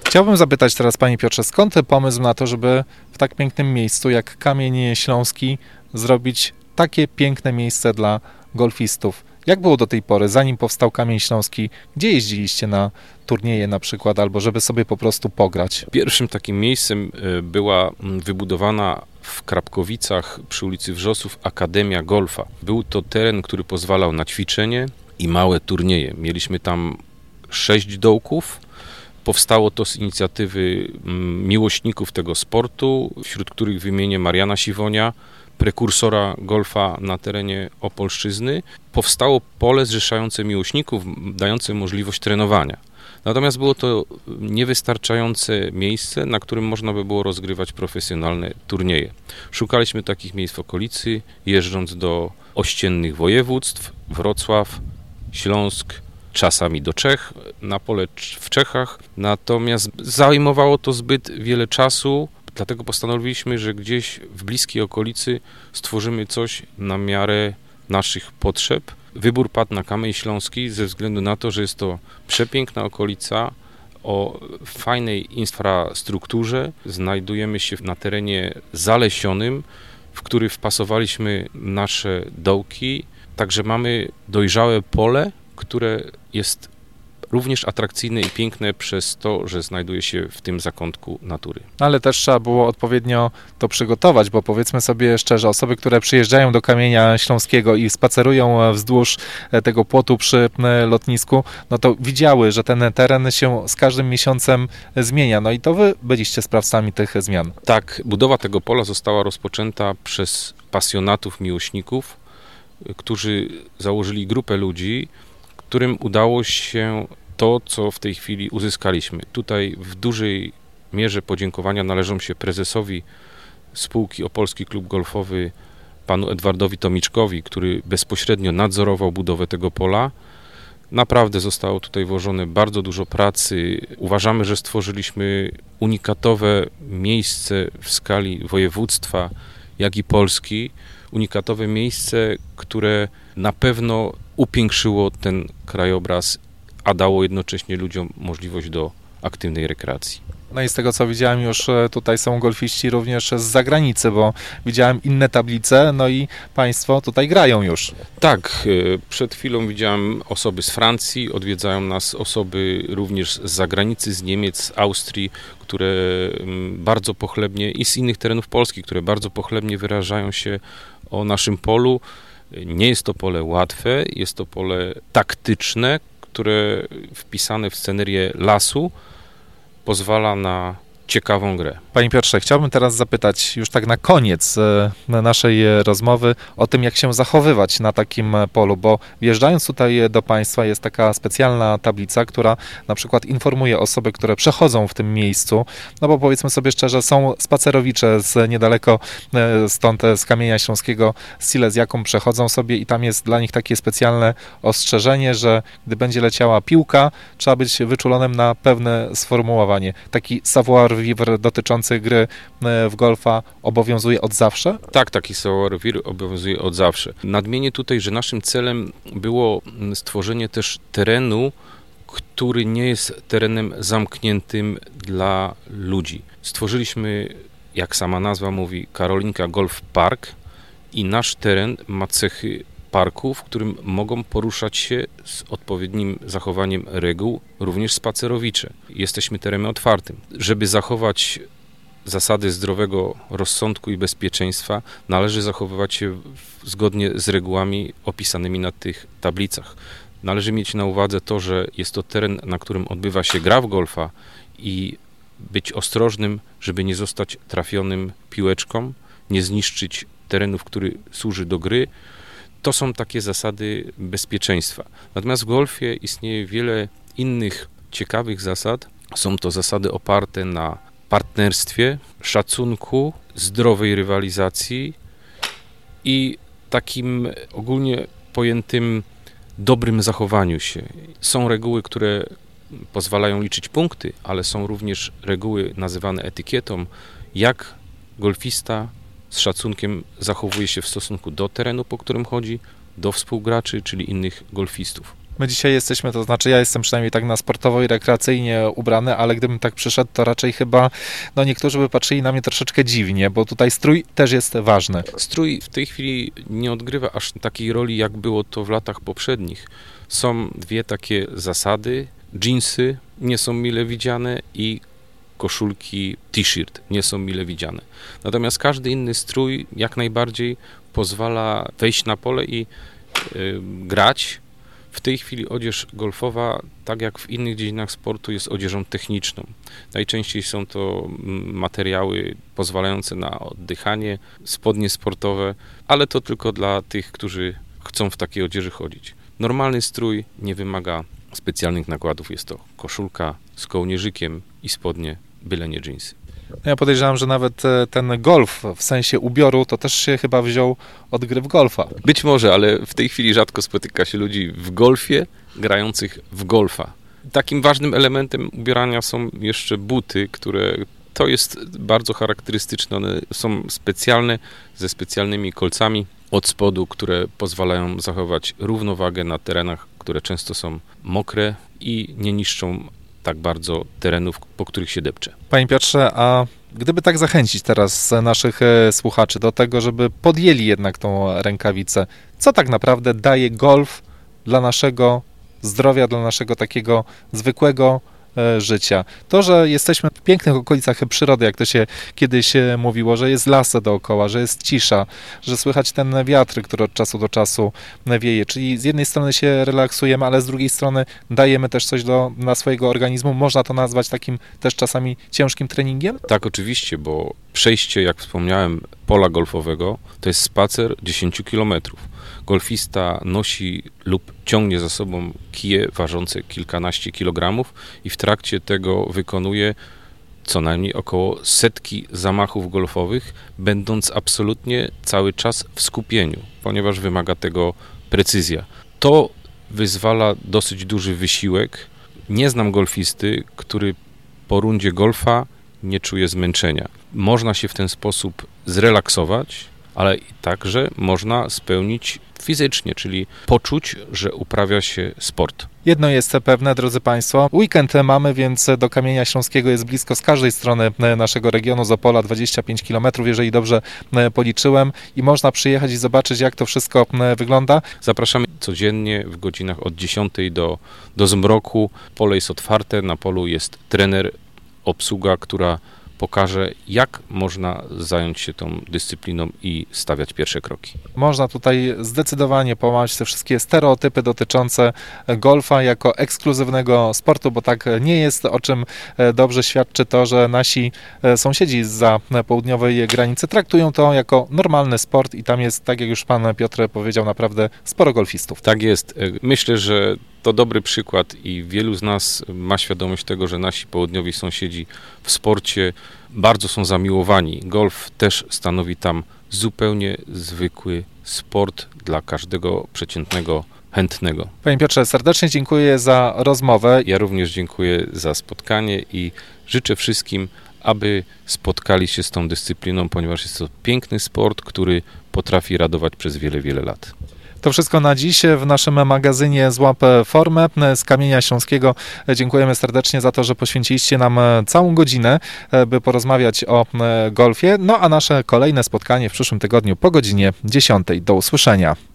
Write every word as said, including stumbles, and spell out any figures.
Chciałbym zapytać teraz, panie Piotrze, skąd pomysł na to, żeby w tak pięknym miejscu jak Kamień Śląski zrobić takie piękne miejsce dla golfistów? Jak było do tej pory, zanim powstał Kamień Śląski? Gdzie jeździliście na turnieje na przykład, albo żeby sobie po prostu pograć? Pierwszym takim miejscem była wybudowana w Krapkowicach przy ulicy Wrzosów Akademia Golfa. Był to teren, który pozwalał na ćwiczenie i małe turnieje. Mieliśmy tam sześć dołków. Powstało to z inicjatywy miłośników tego sportu, wśród których wymienię Mariana Siwonia, prekursora golfa na terenie Opolszczyzny. Powstało pole zrzeszające miłośników, dające możliwość trenowania. Natomiast było to niewystarczające miejsce, na którym można by było rozgrywać profesjonalne turnieje. Szukaliśmy takich miejsc w okolicy, jeżdżąc do ościennych województw, Wrocław, Śląsk, czasami do Czech, na pole w Czechach. Natomiast zajmowało to zbyt wiele czasu, dlatego postanowiliśmy, że gdzieś w bliskiej okolicy stworzymy coś na miarę naszych potrzeb. Wybór padł na Kamień Śląski ze względu na to, że jest to przepiękna okolica o fajnej infrastrukturze. Znajdujemy się na terenie zalesionym, w który wpasowaliśmy nasze dołki. Także mamy dojrzałe pole, które jest również atrakcyjne i piękne przez to, że znajduje się w tym zakątku natury. Ale też trzeba było odpowiednio to przygotować, bo powiedzmy sobie szczerze, osoby, które przyjeżdżają do Kamienia Śląskiego i spacerują wzdłuż tego płotu przy lotnisku, no to widziały, że ten teren się z każdym miesiącem zmienia. No i to wy byliście sprawcami tych zmian. Tak, budowa tego pola została rozpoczęta przez pasjonatów, miłośników, którzy założyli grupę ludzi, którym udało się to, co w tej chwili uzyskaliśmy. Tutaj w dużej mierze podziękowania należą się prezesowi spółki Opolski Klub Golfowy, panu Edwardowi Tomiczkowi, który bezpośrednio nadzorował budowę tego pola. Naprawdę zostało tutaj włożone bardzo dużo pracy. Uważamy, że stworzyliśmy unikatowe miejsce w skali województwa, jak i Polski. Unikatowe miejsce, które na pewno upiększyło ten krajobraz, a dało jednocześnie ludziom możliwość do aktywnej rekreacji. No i z tego, co widziałem, już tutaj są golfiści również z zagranicy, bo widziałem inne tablice, no i państwo tutaj grają już. Tak, przed chwilą widziałem osoby z Francji, odwiedzają nas osoby również z zagranicy, z Niemiec, z Austrii, które bardzo pochlebnie i z innych terenów Polski, które bardzo pochlebnie wyrażają się o naszym polu. Nie jest to pole łatwe, jest to pole taktyczne, które wpisane w scenerię lasu pozwala na ciekawą grę. Panie Piotrze, chciałbym teraz zapytać już tak na koniec naszej rozmowy o tym, jak się zachowywać na takim polu, bo wjeżdżając tutaj do państwa jest taka specjalna tablica, która na przykład informuje osoby, które przechodzą w tym miejscu, no bo powiedzmy sobie szczerze, są spacerowicze z niedaleko stąd, z Kamienia Śląskiego, z Silesiaką, przechodzą sobie i tam jest dla nich takie specjalne ostrzeżenie, że gdy będzie leciała piłka, trzeba być wyczulonym na pewne sformułowanie. Taki savoir-vivre dotyczący gry w golfa obowiązuje od zawsze? Tak, taki savoir-vivre obowiązuje od zawsze. Nadmienię tutaj, że naszym celem było stworzenie też terenu, który nie jest terenem zamkniętym dla ludzi. Stworzyliśmy, jak sama nazwa mówi, Karolinka Golf Park i nasz teren ma cechy parku, w którym mogą poruszać się z odpowiednim zachowaniem reguł również spacerowicze. Jesteśmy terenem otwartym. Żeby zachować zasady zdrowego rozsądku i bezpieczeństwa, należy zachowywać się zgodnie z regułami opisanymi na tych tablicach. Należy mieć na uwadze to, że jest to teren, na którym odbywa się gra w golfa i być ostrożnym, żeby nie zostać trafionym piłeczką, nie zniszczyć terenu, który służy do gry. To są takie zasady bezpieczeństwa. Natomiast w golfie istnieje wiele innych ciekawych zasad. Są to zasady oparte na partnerstwie, szacunku, zdrowej rywalizacji i takim ogólnie pojętym dobrym zachowaniu się. Są reguły, które pozwalają liczyć punkty, ale są również reguły nazywane etykietą, jak golfista z szacunkiem zachowuje się w stosunku do terenu, po którym chodzi, do współgraczy, czyli innych golfistów. My dzisiaj jesteśmy, to znaczy ja jestem przynajmniej tak na sportowo i rekreacyjnie ubrany, ale gdybym tak przyszedł, to raczej chyba, no niektórzy by patrzyli na mnie troszeczkę dziwnie, bo tutaj strój też jest ważny. Strój w tej chwili nie odgrywa aż takiej roli, jak było to w latach poprzednich. Są dwie takie zasady. Dżinsy nie są mile widziane i koszulki, t-shirt nie są mile widziane. Natomiast każdy inny strój jak najbardziej pozwala wejść na pole i y, grać. W tej chwili odzież golfowa, tak jak w innych dziedzinach sportu, jest odzieżą techniczną. Najczęściej są to materiały pozwalające na oddychanie, spodnie sportowe, ale to tylko dla tych, którzy chcą w takiej odzieży chodzić. Normalny strój nie wymaga specjalnych nakładów. Jest to koszulka z kołnierzykiem i spodnie, byle nie dżinsy. Ja podejrzewam, że nawet ten golf w sensie ubioru to też się chyba wziął od gry w golfa. Być może, ale w tej chwili rzadko spotyka się ludzi w golfie grających w golfa. Takim ważnym elementem ubierania są jeszcze buty, które to jest bardzo charakterystyczne. One są specjalne, ze specjalnymi kolcami od spodu, które pozwalają zachować równowagę na terenach, które często są mokre i nie niszczą tak bardzo terenów, po których się depcze. Panie Piotrze, a gdyby tak zachęcić teraz naszych słuchaczy do tego, żeby podjęli jednak tą rękawicę, co tak naprawdę daje golf dla naszego zdrowia, dla naszego takiego zwykłego życia? To, że jesteśmy w pięknych okolicach przyrody, jak to się kiedyś mówiło, że jest las dookoła, że jest cisza, że słychać ten wiatr, który od czasu do czasu wieje, czyli z jednej strony się relaksujemy, ale z drugiej strony dajemy też coś do, dla swojego organizmu. Można to nazwać takim też czasami ciężkim treningiem? Tak, oczywiście, bo przejście, jak wspomniałem, pola golfowego to jest spacer dziesięć kilometrów. Golfista nosi lub ciągnie za sobą kije ważące kilkanaście kilogramów i w trakcie tego wykonuje co najmniej około setki zamachów golfowych, będąc absolutnie cały czas w skupieniu, ponieważ wymaga tego precyzja. To wyzwala dosyć duży wysiłek. Nie znam golfisty, który po rundzie golfa nie czuje zmęczenia. Można się w ten sposób zrelaksować, ale i także można spełnić fizycznie, czyli poczuć, że uprawia się sport. Jedno jest pewne, drodzy Państwo, weekend mamy, więc do Kamienia Śląskiego jest blisko z każdej strony naszego regionu, z Opola dwadzieścia pięć kilometrów, jeżeli dobrze policzyłem, i można przyjechać i zobaczyć, jak to wszystko wygląda. Zapraszamy codziennie w godzinach od dziesiątej do, do zmroku. Pole jest otwarte, na polu jest trener, obsługa, która pokaże, jak można zająć się tą dyscypliną i stawiać pierwsze kroki. Można tutaj zdecydowanie połamać te wszystkie stereotypy dotyczące golfa jako ekskluzywnego sportu, bo tak nie jest, o czym dobrze świadczy to, że nasi sąsiedzi zza południowej granicy traktują to jako normalny sport i tam jest, tak jak już pan Piotr powiedział, naprawdę sporo golfistów. Tak jest. Myślę, że to dobry przykład i wielu z nas ma świadomość tego, że nasi południowi sąsiedzi w sporcie bardzo są zamiłowani. Golf też stanowi tam zupełnie zwykły sport dla każdego przeciętnego chętnego. Panie Piotrze, serdecznie dziękuję za rozmowę. Ja również dziękuję za spotkanie i życzę wszystkim, aby spotkali się z tą dyscypliną, ponieważ jest to piękny sport, który potrafi radować przez wiele, wiele lat. To wszystko na dziś w naszym magazynie Złap Formę z Kamienia Śląskiego. Dziękujemy serdecznie za to, że poświęciliście nam całą godzinę, by porozmawiać o golfie. No a nasze kolejne spotkanie w przyszłym tygodniu po godzinie dziesiątej. Do usłyszenia.